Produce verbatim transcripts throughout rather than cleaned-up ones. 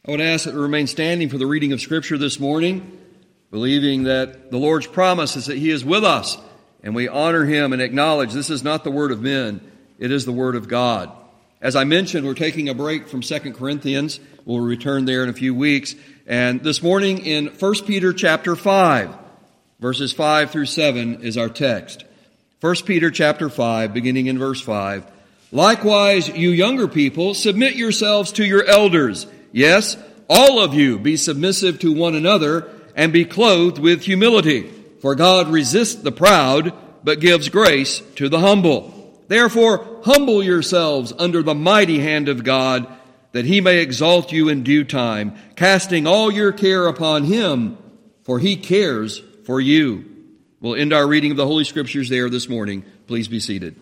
I would ask that we remain standing for the reading of Scripture this morning, believing that the Lord's promise is that He is with us, and we honor Him and acknowledge this is not the word of men, it is the word of God. As I mentioned, we're taking a break from Second Corinthians. We'll return there in a few weeks. And this morning in First Peter chapter five, verses five through seven is our text. First Peter chapter five, beginning in verse five. Likewise, you younger people, submit yourselves to your elders. Yes, all of you be submissive to one another and be clothed with humility. For God resists the proud, but gives grace to the humble. Therefore, humble yourselves under the mighty hand of God, that He may exalt you in due time, casting all your care upon Him, for He cares for you. We'll end our reading of the Holy Scriptures there this morning. Please be seated.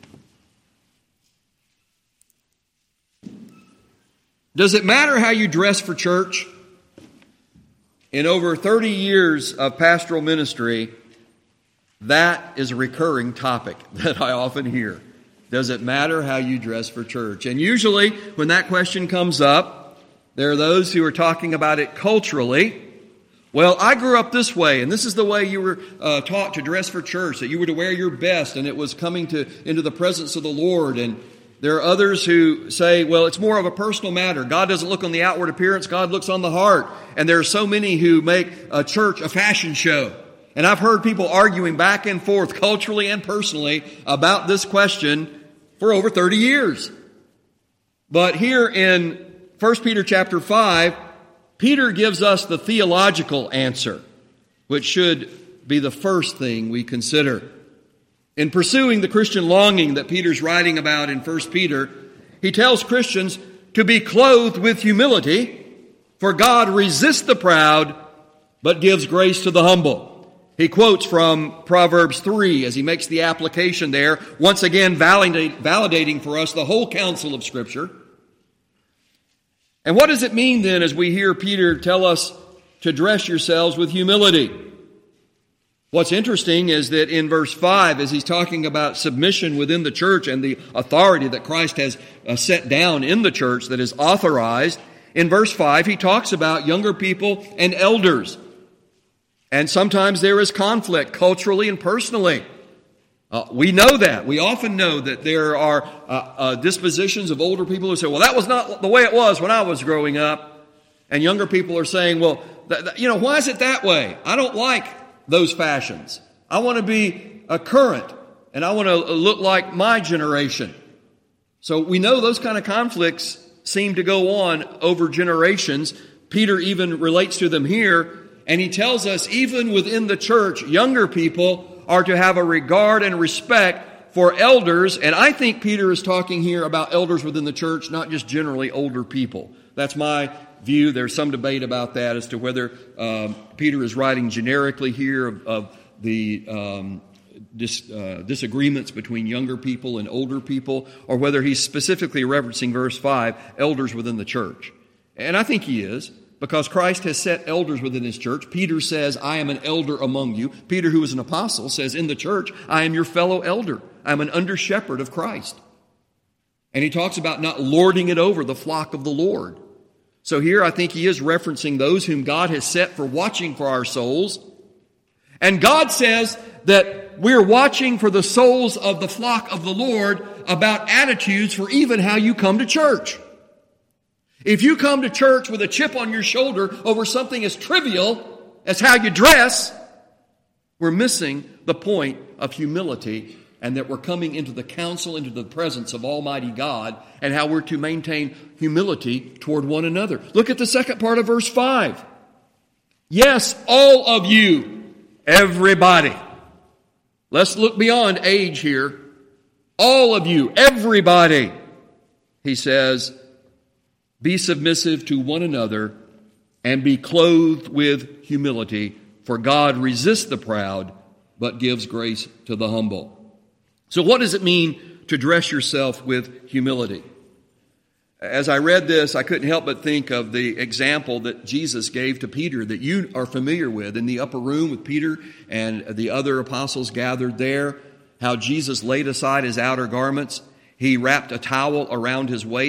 Does it matter how you dress for church? In over thirty years of pastoral ministry, that is a recurring topic that I often hear. Does it matter how you dress for church? And usually when that question comes up, there are those who are talking about it culturally. Well, I grew up this way, and this is the way you were uh, taught to dress for church, that you were to wear your best, and it was coming to into the presence of the Lord. And there are others who say, well, it's more of a personal matter. God doesn't look on the outward appearance, God looks on the heart. And there are so many who make a church a fashion show. And I've heard people arguing back and forth culturally and personally about this question for over thirty years. But here in First Peter chapter five, Peter gives us the theological answer, which should be the first thing we consider. In pursuing the Christian longing that Peter's writing about in First Peter, he tells Christians to be clothed with humility, for God resists the proud, but gives grace to the humble. He quotes from Proverbs three as he makes the application there, once again validate, validating for us the whole counsel of Scripture. And what does it mean then as we hear Peter tell us to dress yourselves with humility? What's interesting is that in verse five, as he's talking about submission within the church and the authority that Christ has uh, set down in the church that is authorized, in verse five he talks about younger people and elders. And sometimes there is conflict culturally and personally. Uh, we know that. We often know that there are uh, uh, dispositions of older people who say, well, that was not the way it was when I was growing up. And younger people are saying, well, th- th- you know, why is it that way? I don't like those fashions. I want to be a current, and I want to look like my generation. So we know those kind of conflicts seem to go on over generations. Peter even relates to them here, and he tells us even within the church, younger people are to have a regard and respect for elders. And I think Peter is talking here about elders within the church, not just generally older people. That's my view. There's some debate about that as to whether um, Peter is writing generically here of, of the um, dis, uh, disagreements between younger people and older people, or whether he's specifically referencing verse five, elders within the church. And I think he is, because Christ has set elders within His church. Peter says, I am an elder among you. Peter, who is an apostle, says in the church, I am your fellow elder. I'm an under shepherd of Christ. And he talks about not lording it over the flock of the Lord. So here I think he is referencing those whom God has set for watching for our souls. And God says that we're watching for the souls of the flock of the Lord about attitudes for even how you come to church. If you come to church with a chip on your shoulder over something as trivial as how you dress, we're missing the point of humility, and that we're coming into the counsel, into the presence of Almighty God, and how we're to maintain humility toward one another. Look at the second part of verse five. Yes, all of you, everybody. Let's look beyond age here. All of you, everybody, he says, be submissive to one another and be clothed with humility, for God resists the proud, but gives grace to the humble. So what does it mean to dress yourself with humility? As I read this, I couldn't help but think of the example that Jesus gave to Peter that you are familiar with in the upper room with Peter and the other apostles gathered there, how Jesus laid aside his outer garments. He wrapped a towel around his waist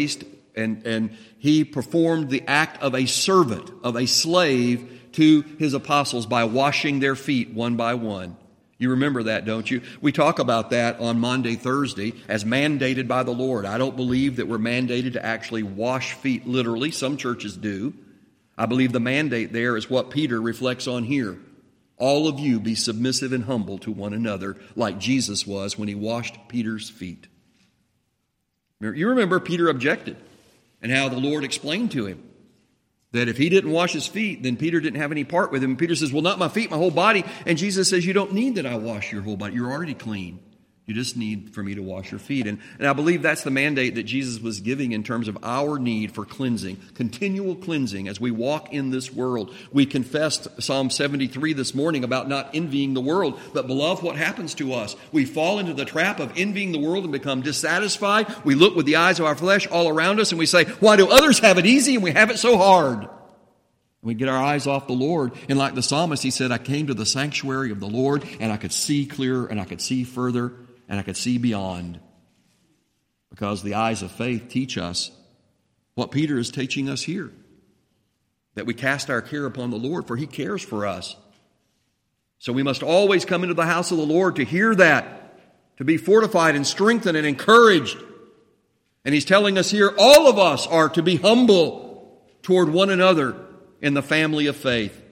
And, and he performed the act of a servant, of a slave to his apostles by washing their feet one by one. You remember that, don't you? We talk about that on Maundy, Thursday as mandated by the Lord. I don't believe that we're mandated to actually wash feet literally. Some churches do. I believe the mandate there is what Peter reflects on here. All of you be submissive and humble to one another like Jesus was when he washed Peter's feet. You remember Peter objected and how the Lord explained to him that if he didn't wash his feet, then Peter didn't have any part with him. And Peter says, well, not my feet, my whole body. And Jesus says, you don't need that I wash your whole body. You're already clean. You just need for me to wash your feet. And, and I believe that's the mandate that Jesus was giving in terms of our need for cleansing, continual cleansing as we walk in this world. We confessed Psalm seventy-three this morning about not envying the world. But beloved, what happens to us? We fall into the trap of envying the world and become dissatisfied. We look with the eyes of our flesh all around us and we say, why do others have it easy and we have it so hard? And we get our eyes off the Lord. And like the psalmist, he said, I came to the sanctuary of the Lord and I could see clearer and I could see further. And I could see beyond, because the eyes of faith teach us what Peter is teaching us here, that we cast our care upon the Lord, for he cares for us. So we must always come into the house of the Lord to hear that, to be fortified and strengthened and encouraged. And he's telling us here, all of us are to be humble toward one another in the family of faith.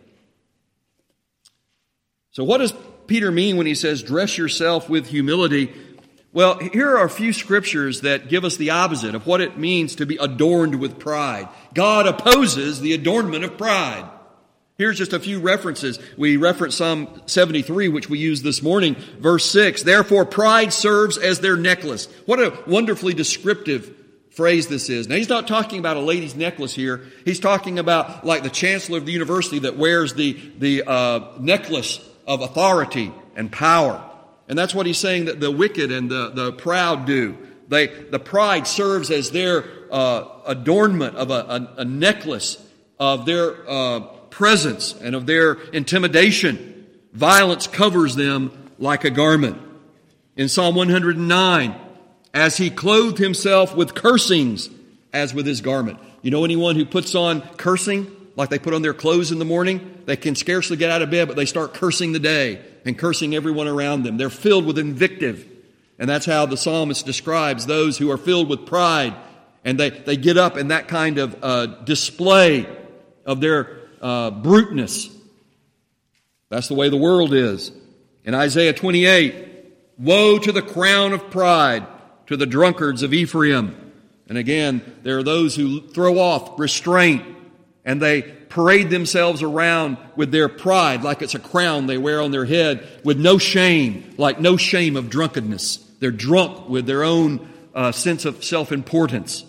So what does Peter mean when he says, dress yourself with humility? Well, here are a few scriptures that give us the opposite of what it means to be adorned with pride. God opposes the adornment of pride. Here's just a few references. We reference Psalm seventy-three, which we used this morning, verse six. Therefore, pride serves as their necklace. What a wonderfully descriptive phrase this is. Now, he's not talking about a lady's necklace here. He's talking about like the chancellor of the university that wears the, the uh, necklace of authority and power. And that's what he's saying that the wicked and the, the proud do. They, the pride serves as their uh, adornment of a, a, a necklace of their uh, presence and of their intimidation. Violence covers them like a garment. In Psalm one hundred nine, as he clothed himself with cursings as with his garment. You know anyone who puts on cursing? Like they put on their clothes in the morning, they can scarcely get out of bed, but they start cursing the day and cursing everyone around them. They're filled with invective. And that's how the psalmist describes those who are filled with pride. And they, they get up in that kind of uh, display of their uh, bruteness. That's the way the world is. In Isaiah twenty-eight, woe to the crown of pride, to the drunkards of Ephraim. And again, there are those who throw off restraint. And they parade themselves around with their pride like it's a crown they wear on their head, with no shame, like no shame of drunkenness. They're drunk with their own uh, sense of self-importance.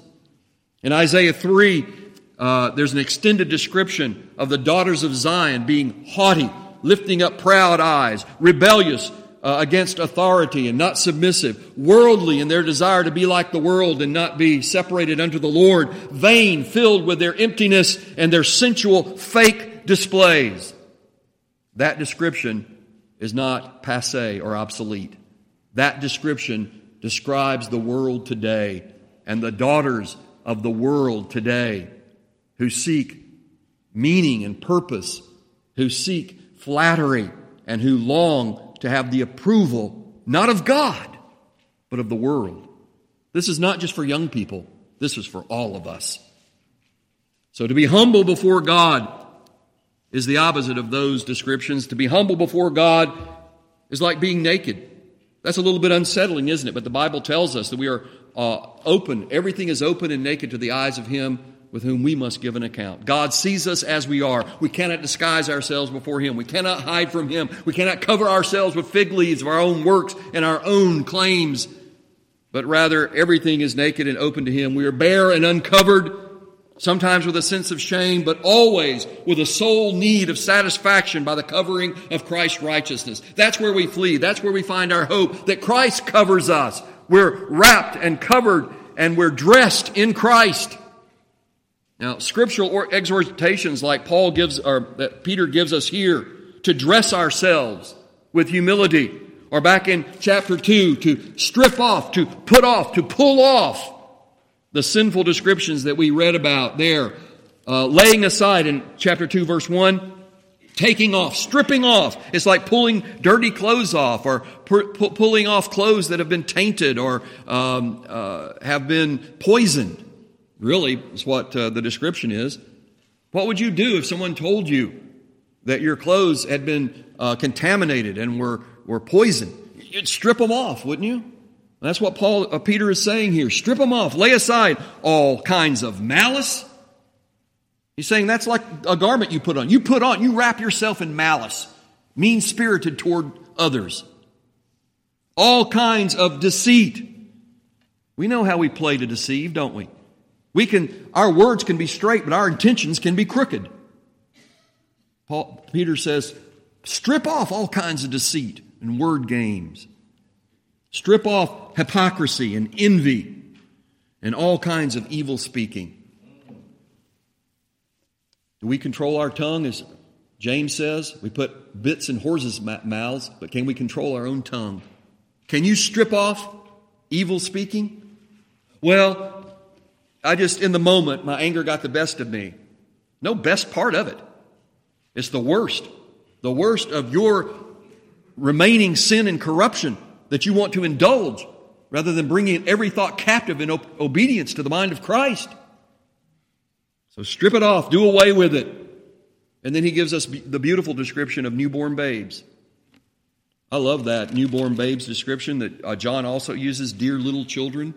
In Isaiah three, uh, there's an extended description of the daughters of Zion being haughty, lifting up proud eyes, rebellious uh, against authority and not submissive, worldly in their desire to be like the world and not be separated unto the Lord, vain, filled with their emptiness and their sensual fake displays. That description is not passé or obsolete. That description describes the world today and the daughters of the world today who seek meaning and purpose, who seek flattery, and who long to have the approval, not of God, but of the world. This is not just for young people. This is for all of us. So to be humble before God is the opposite of those descriptions. To be humble before God is like being naked. That's a little bit unsettling, isn't it? But the Bible tells us that we are uh, open. Everything is open and naked to the eyes of Him with whom we must give an account. God sees us as we are. We cannot disguise ourselves before Him. We cannot hide from Him. We cannot cover ourselves with fig leaves of our own works and our own claims. But rather, everything is naked and open to Him. We are bare and uncovered, sometimes with a sense of shame, but always with a soul need of satisfaction by the covering of Christ's righteousness. That's where we flee. That's where we find our hope, that Christ covers us. We're wrapped and covered and we're dressed in Christ. Now, scriptural exhortations like Paul gives, or that Peter gives us here, to dress ourselves with humility, or back in chapter two, to strip off, to put off, to pull off The sinful descriptions that we read about there, uh, laying aside in chapter two, verse one, taking off, stripping off. It's like pulling dirty clothes off, or pu- pu- pulling off clothes that have been tainted or um, uh, have been poisoned. Really, is what uh, the description is. What would you do if someone told you that your clothes had been uh, contaminated and were, were poisoned? You'd strip them off, wouldn't you? That's what Paul, uh, Peter is saying here. Strip them off. Lay aside all kinds of malice. He's saying that's like a garment you put on. You put on, you wrap yourself in malice, mean-spirited toward others. All kinds of deceit. We know how we play to deceive, don't we? We can, our words can be straight, but our intentions can be crooked. Paul, Peter says, strip off all kinds of deceit and word games. Strip off hypocrisy and envy and all kinds of evil speaking. Do we control our tongue? As James says, we put bits in horses' mouths, but can we control our own tongue? Can you strip off evil speaking? Well, I just, in the moment, my anger got the best of me. No best part of it. It's the worst. The worst of your remaining sin and corruption that you want to indulge, rather than bringing every thought captive in obedience to the mind of Christ. So strip it off, do away with it. And then he gives us the beautiful description of newborn babes. I love that newborn babes description that uh, John also uses, dear little children.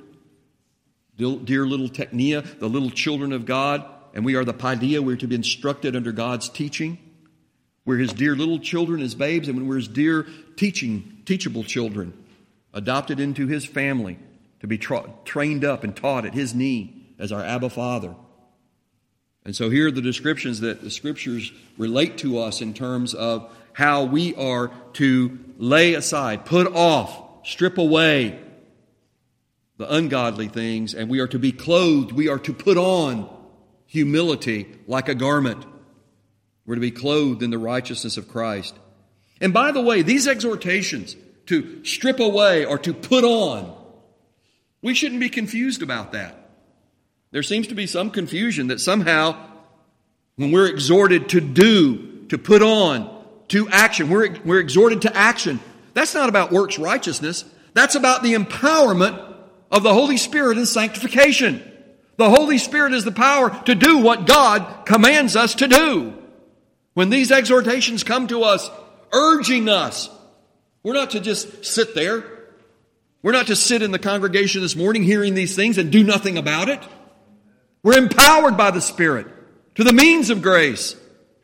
Dear little teknia, the little children of God, and we are the paideia. We're to be instructed under God's teaching. We're His dear little children as babes, and we're His dear teaching, teachable children, adopted into His family to be tra- trained up and taught at His knee as our Abba Father. And so here are the descriptions that the Scriptures relate to us in terms of how we are to lay aside, put off, strip away the ungodly things, and we are to be clothed, we are to put on humility like a garment. We're to be clothed in the righteousness of Christ. And by the way, these exhortations to strip away or to put on, we shouldn't be confused about that. There seems to be some confusion that somehow when we're exhorted to do, to put on, to action, we're, we're exhorted to action. That's not about works righteousness. That's about the empowerment of the Holy Spirit in sanctification. The Holy Spirit is the power to do what God commands us to do. When these exhortations come to us, urging us, we're not to just sit there. We're not to sit in the congregation this morning hearing these things and do nothing about it. We're empowered by the Spirit to the means of grace.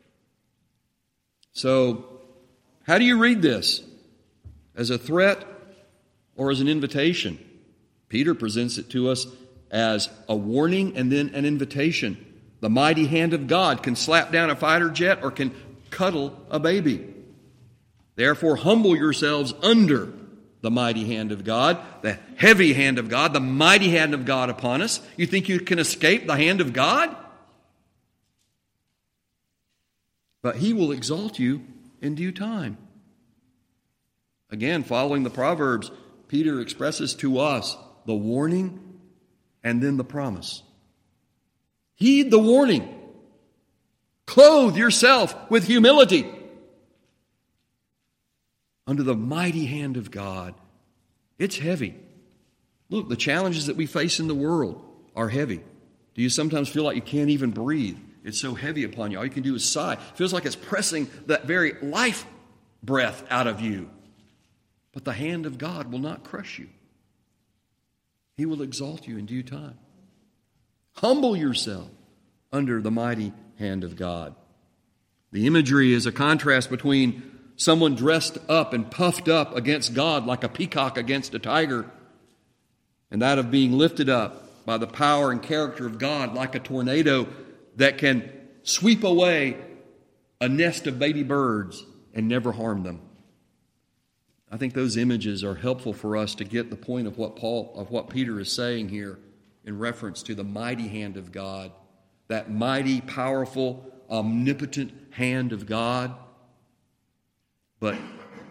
So, how do you read this? As a threat or as an invitation? Peter presents it to us as a warning and then an invitation. The mighty hand of God can slap down a fighter jet or can cuddle a baby. Therefore, humble yourselves under the mighty hand of God, the heavy hand of God, the mighty hand of God upon us. You think you can escape the hand of God? But He will exalt you in due time. Again, following the Proverbs, Peter expresses to us the warning and then the promise. Heed the warning. Clothe yourself with humility under the mighty hand of God. It's heavy. Look, the challenges that we face in the world are heavy. Do you sometimes feel like you can't even breathe? It's so heavy upon you. All you can do is sigh. It feels like it's pressing that very life breath out of you. But the hand of God will not crush you. He will exalt you in due time. Humble yourself under the mighty hand of God. The imagery is a contrast between someone dressed up and puffed up against God like a peacock against a tiger, and that of being lifted up by the power and character of God like a tornado that can sweep away a nest of baby birds and never harm them. I think those images are helpful for us to get the point of what Paul, of what Peter is saying here in reference to the mighty hand of God, that mighty, powerful, omnipotent hand of God, but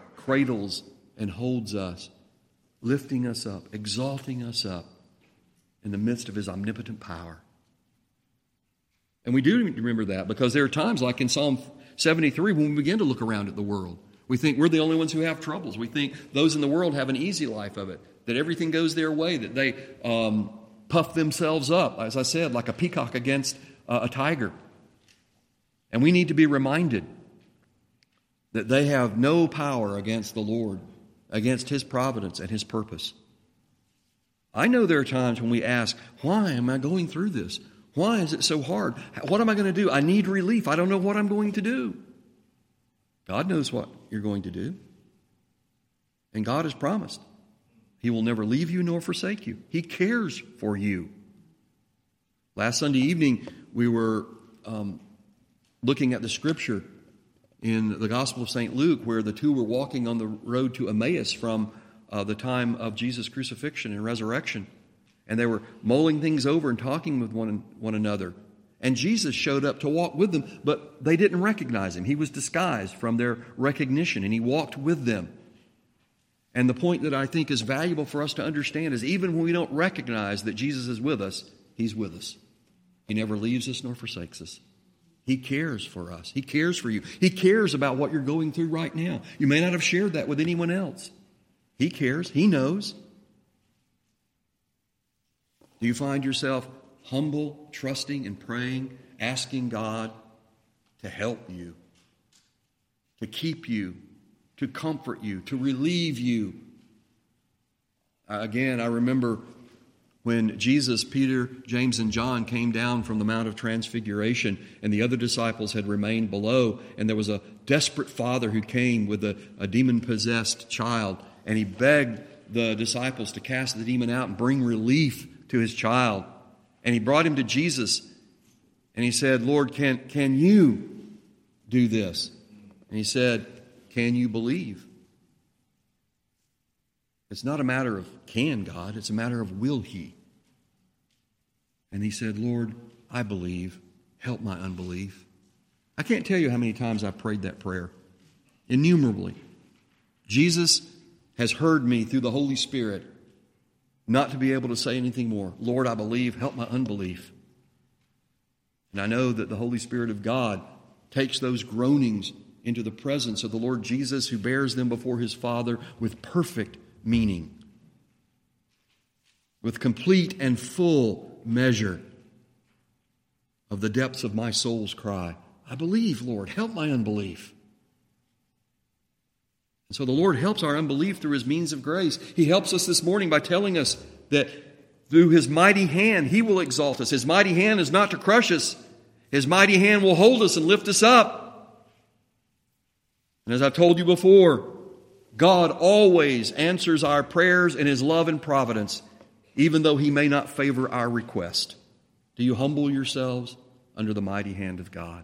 cradles and holds us, lifting us up, exalting us up in the midst of His omnipotent power. And we do remember that because there are times like in Psalm seventy-three when we begin to look around at the world. We think we're the only ones who have troubles. We think those in the world have an easy life of it, that everything goes their way, that they um, puff themselves up, as I said, like a peacock against uh, a tiger. And we need to be reminded that they have no power against the Lord, against His providence and His purpose. I know there are times when we ask, why am I going through this? Why is it so hard? What am I going to do? I need relief. I don't know what I'm going to do. God knows what you're going to do. And God has promised He will never leave you nor forsake you. He cares for you. Last Sunday evening, we were um, looking at the scripture in the Gospel of Saint Luke where the two were walking on the road to Emmaus from uh, the time of Jesus' crucifixion and resurrection. And they were mulling things over and talking with one, one another. And Jesus showed up to walk with them, but they didn't recognize Him. He was disguised from their recognition, and He walked with them. And the point that I think is valuable for us to understand is even when we don't recognize that Jesus is with us, He's with us. He never leaves us nor forsakes us. He cares for us. He cares for you. He cares about what you're going through right now. You may not have shared that with anyone else. He cares. He knows. Do you find yourself humble, trusting, and praying, asking God to help you, to keep you, to comfort you, to relieve you? Again, I remember when Jesus, Peter, James, and John came down from the Mount of Transfiguration and the other disciples had remained below, and there was a desperate father who came with a, a demon-possessed child, and he begged the disciples to cast the demon out and bring relief to his child. And he brought him to Jesus, and he said, Lord, can, can you do this? And he said, can you believe? It's not a matter of can God, it's a matter of will He. And he said, Lord, I believe. Help my unbelief. I can't tell you how many times I've prayed that prayer. Innumerably. Jesus has heard me through the Holy Spirit not to be able to say anything more. Lord, I believe. Help my unbelief. And I know that the Holy Spirit of God takes those groanings into the presence of the Lord Jesus, who bears them before His Father with perfect meaning, with complete and full measure of the depths of my soul's cry. I believe, Lord, help my unbelief. And so the Lord helps our unbelief through His means of grace. He helps us this morning by telling us that through His mighty hand, He will exalt us. His mighty hand is not to crush us. His mighty hand will hold us and lift us up. And as I've told you before, God always answers our prayers in His love and providence, even though He may not favor our request. Do you humble yourselves under the mighty hand of God?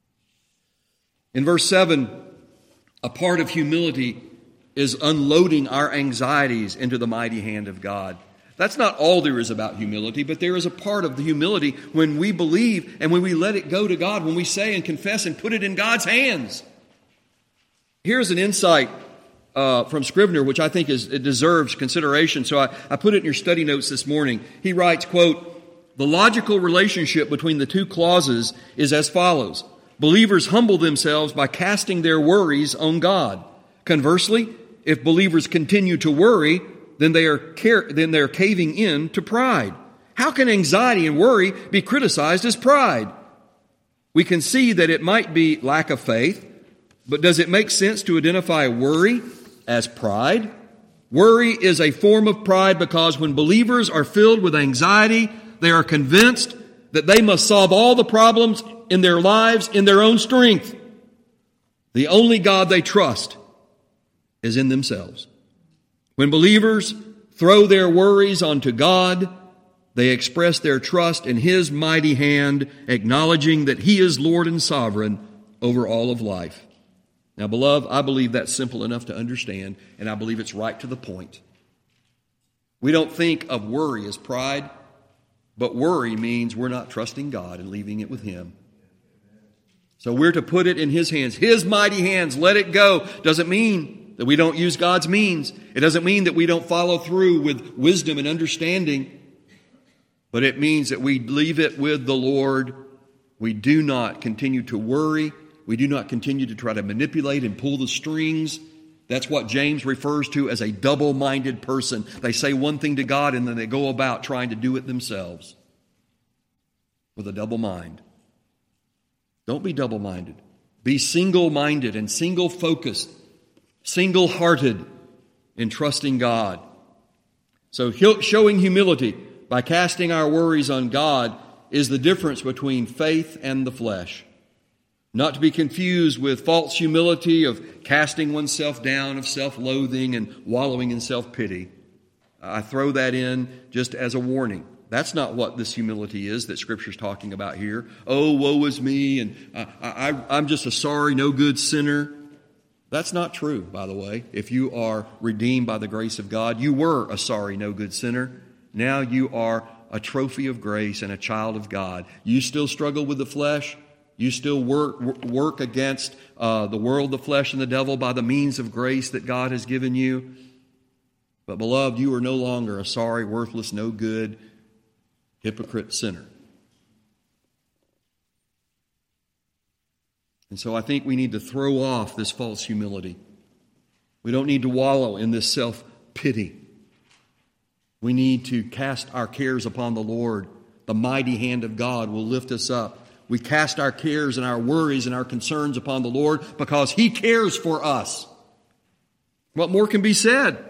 In verse seven, a part of humility is unloading our anxieties into the mighty hand of God. That's not all there is about humility, but there is a part of the humility when we believe and when we let it go to God, when we say and confess and put it in God's hands. Here's an insight uh, from Scrivener, which I think is it deserves consideration. So I, I put it in your study notes this morning. He writes, quote, "The logical relationship between the two clauses is as follows. Believers humble themselves by casting their worries on God. Conversely, if believers continue to worry, then they are car- then they are caving in to pride. How can anxiety and worry be criticized as pride? We can see that it might be lack of faith, but does it make sense to identify worry as pride? Worry is a form of pride because when believers are filled with anxiety, they are convinced that they must solve all the problems in their lives in their own strength. The only God they trust is in themselves. When believers throw their worries onto God, they express their trust in His mighty hand, acknowledging that He is Lord and sovereign over all of life. Now, beloved, I believe that's simple enough to understand, and I believe it's right to the point. We don't think of worry as pride, but worry means we're not trusting God and leaving it with Him. So we're to put it in His hands, His mighty hands, let it go. Doesn't mean that we don't use God's means. It doesn't mean that we don't follow through with wisdom and understanding. But it means that we leave it with the Lord. We do not continue to worry. We do not continue to try to manipulate and pull the strings. That's what James refers to as a double-minded person. They say one thing to God and then they go about trying to do it themselves with a double mind. Don't be double-minded. Be single-minded and single-focused, single-hearted in trusting God. So showing humility by casting our worries on God is the difference between faith and the flesh. Not to be confused with false humility of casting oneself down, of self-loathing and wallowing in self-pity. I throw that in just as a warning. That's not what this humility is that Scripture's talking about here. Oh, woe is me, and I, I, I'm just a sorry, no good sinner. That's not true, by the way. If you are redeemed by the grace of God, you were a sorry, no good sinner. Now you are a trophy of grace and a child of God. You still struggle with the flesh. You still work work against uh, the world, the flesh, and the devil by the means of grace that God has given you. But beloved, you are no longer a sorry, worthless, no good, hypocrite sinner. And so I think we need to throw off this false humility. We don't need to wallow in this self-pity. We need to cast our cares upon the Lord. The mighty hand of God will lift us up. We cast our cares and our worries and our concerns upon the Lord because He cares for us. What more can be said?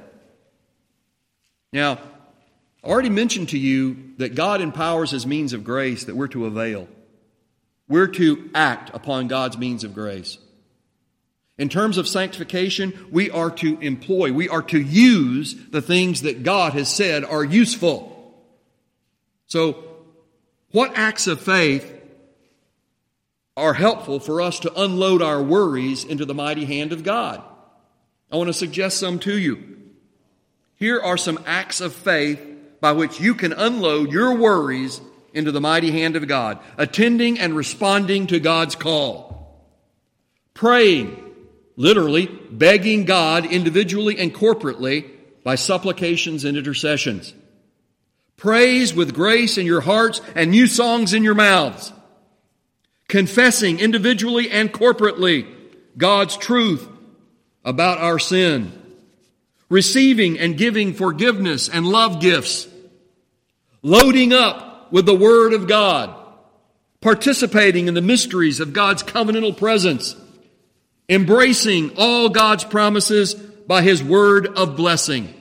Now, I already mentioned to you that God empowers His means of grace that we're to avail. We're to act upon God's means of grace. In terms of sanctification, we are to employ, we are to use the things that God has said are useful. So, what acts of faith are helpful for us to unload our worries into the mighty hand of God? I want to suggest some to you. Here are some acts of faith by which you can unload your worries into the mighty hand of God. Attending and responding to God's call. Praying. Literally, begging God individually and corporately by supplications and intercessions. Praise with grace in your hearts and new songs in your mouths. Confessing individually and corporately God's truth about our sin. Receiving and giving forgiveness and love gifts. Loading up with the Word of God. Participating in the mysteries of God's covenantal presence. Embracing all God's promises by His word of blessing.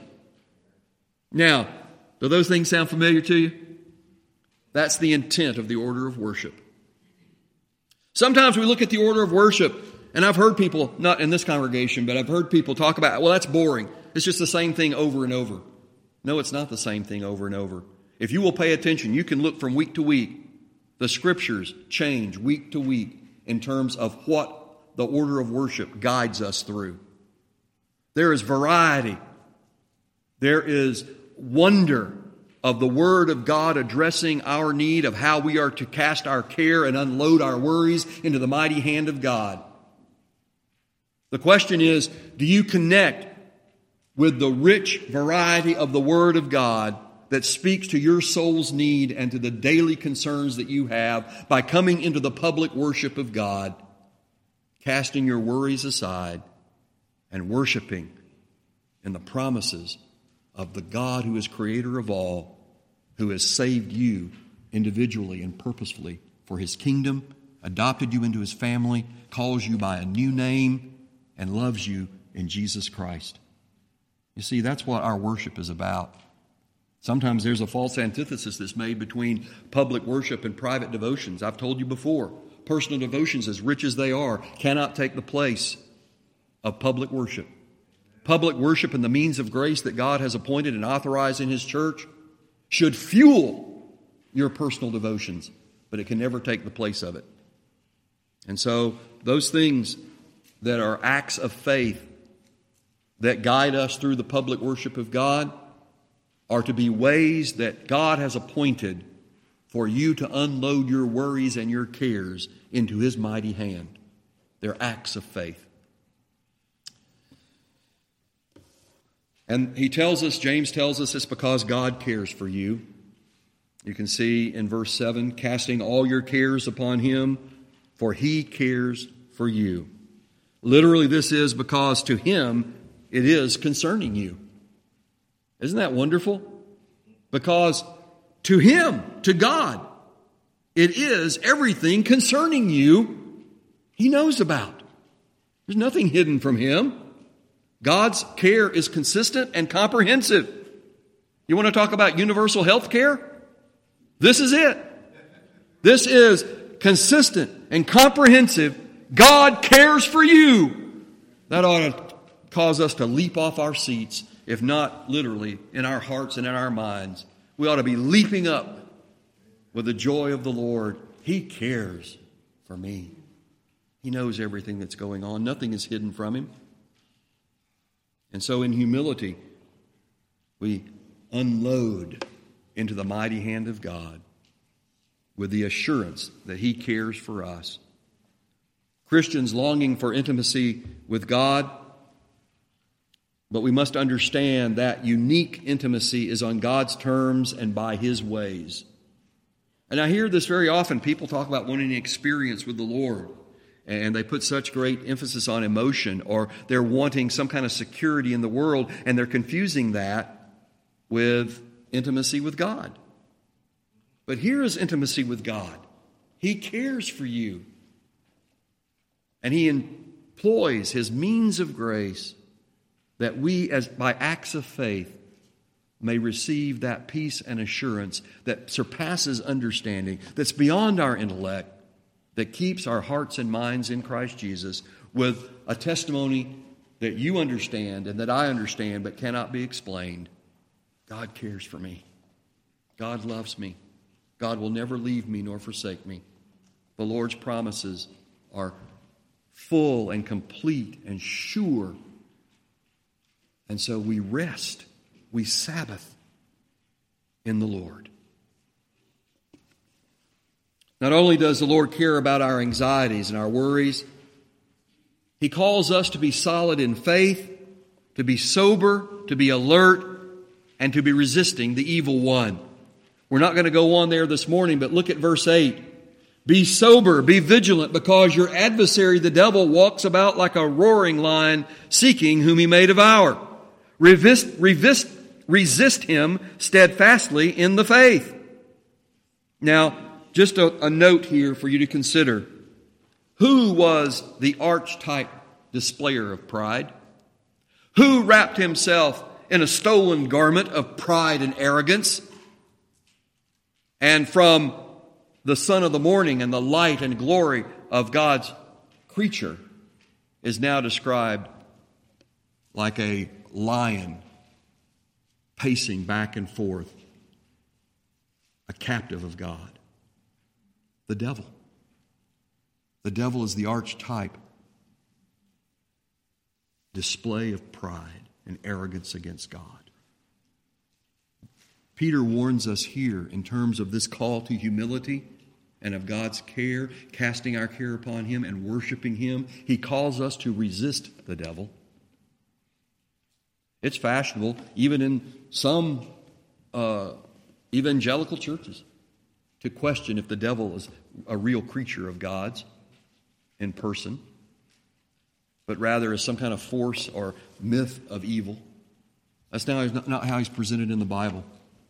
Now, do those things sound familiar to you? That's the intent of the order of worship. Sometimes we look at the order of worship, and I've heard people, not in this congregation, but I've heard people talk about, well, that's boring. It's just the same thing over and over. No, it's not the same thing over and over. If you will pay attention, you can look from week to week. The Scriptures change week to week in terms of what the order of worship guides us through. There is variety. There is wonder of the Word of God addressing our need of how we are to cast our care and unload our worries into the mighty hand of God. The question is, do you connect with the rich variety of the Word of God that speaks to your soul's need and to the daily concerns that you have by coming into the public worship of God, casting your worries aside and worshiping in the promises of the God who is creator of all, who has saved you individually and purposefully for His kingdom, adopted you into His family, calls you by a new name, and loves you in Jesus Christ. You see, that's what our worship is about. Sometimes there's a false antithesis that's made between public worship and private devotions. I've told you before, personal devotions, as rich as they are, cannot take the place of public worship. Public worship and the means of grace that God has appointed and authorized in His church should fuel your personal devotions, but it can never take the place of it. And so those things that are acts of faith that guide us through the public worship of God are to be ways that God has appointed for you to unload your worries and your cares into His mighty hand. They're acts of faith. And he tells us, James tells us, it's because God cares for you. You can see in verse seven, casting all your cares upon him, for he cares for you. Literally, this is because to him it is concerning you. Isn't that wonderful? Because to him, to God, it is everything concerning you he knows about. There's nothing hidden from him. God's care is consistent and comprehensive. You want to talk about universal health care? This is it. This is consistent and comprehensive. God cares for you. That ought to cause us to leap off our seats, if not literally in our hearts and in our minds. We ought to be leaping up with the joy of the Lord. He cares for me. He knows everything that's going on. Nothing is hidden from him. And so in humility, we unload into the mighty hand of God with the assurance that he cares for us. Christians longing for intimacy with God, but we must understand that unique intimacy is on God's terms and by his ways. And I hear this very often. People talk about wanting an experience with the Lord, and they put such great emphasis on emotion, or they're wanting some kind of security in the world, and they're confusing that with intimacy with God. But here is intimacy with God. He cares for you. And he employs his means of grace that we, as by acts of faith, may receive that peace and assurance that surpasses understanding, that's beyond our intellect, that keeps our hearts and minds in Christ Jesus, with a testimony that you understand and that I understand but cannot be explained. God cares for me. God loves me. God will never leave me nor forsake me. The Lord's promises are full and complete and sure. And so we rest, we Sabbath in the Lord. Not only does the Lord care about our anxieties and our worries, he calls us to be solid in faith, to be sober, to be alert, and to be resisting the evil one. We're not going to go on there this morning, but look at verse eight. Be sober, be vigilant, because your adversary, the devil, walks about like a roaring lion, seeking whom he may devour. Resist, resist, resist him steadfastly in the faith. Now, just a, a note here for you to consider. Who was the archetype displayer of pride? Who wrapped himself in a stolen garment of pride and arrogance? And from the son of the morning and the light and glory of God's creature is now described like a lion pacing back and forth, a captive of God. The devil. The devil is the archetype display of pride and arrogance against God. Peter warns us here in terms of this call to humility and of God's care, casting our care upon him and worshiping him. He calls us to resist the devil. It's fashionable, even in some uh, evangelical churches, to question if the devil is a real creature of God's in person, but rather as some kind of force or myth of evil. That's not, not how he's presented in the Bible.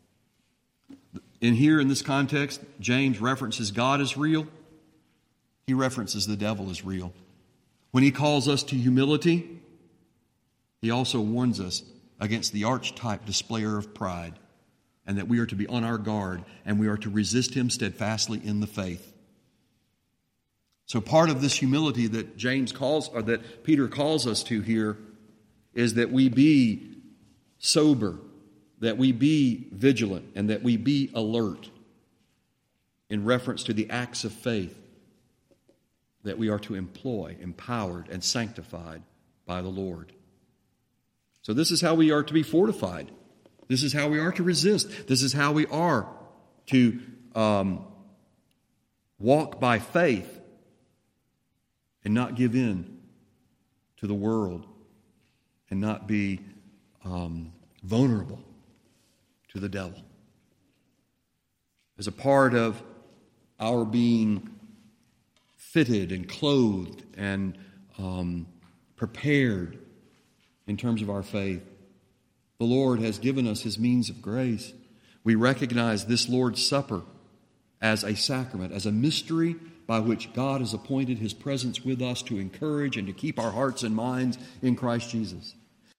In here, in this context, James references God as real. He references the devil as real. When he calls us to humility, he also warns us against the archetype displayer of pride, and that we are to be on our guard, and we are to resist him steadfastly in the faith. So part of this humility that James calls, or that Peter calls us to here, is that we be sober, that we be vigilant, and that we be alert in reference to the acts of faith that we are to employ, empowered and sanctified by the Lord. So this is how we are to be fortified. This is how we are to resist. This is how we are to um, walk by faith and not give in to the world and not be um, vulnerable to the devil. as a part of our being fitted and clothed and um, prepared in terms of our faith. The Lord has given us His means of grace. We recognize this Lord's Supper as a sacrament, as a mystery by which God has appointed His presence with us to encourage and to keep our hearts and minds in Christ Jesus.